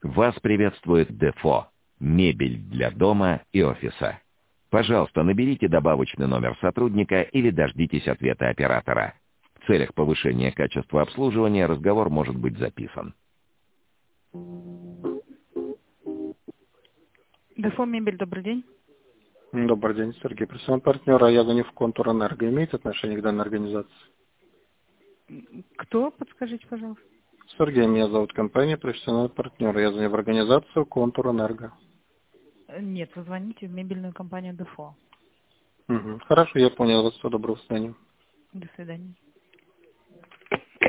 Вас приветствует Дефо. Мебель для дома и офиса. Пожалуйста, наберите добавочный номер сотрудника или дождитесь ответа оператора. В целях повышения качества обслуживания разговор может быть записан. Дефо Мебель, добрый день. Добрый день, Сергей, представитель партнера. Я звоню в Контур Энерго. Имеете отношение к данной организации? Кто? Подскажите, пожалуйста. Сергей, меня зовут, компания профессиональный партнер. Я звоню в организацию Контур Энерго. Нет, вы звоните в мебельную компанию Дефо. Хорошо, я понял вас. Всего доброго, свидания. До свидания.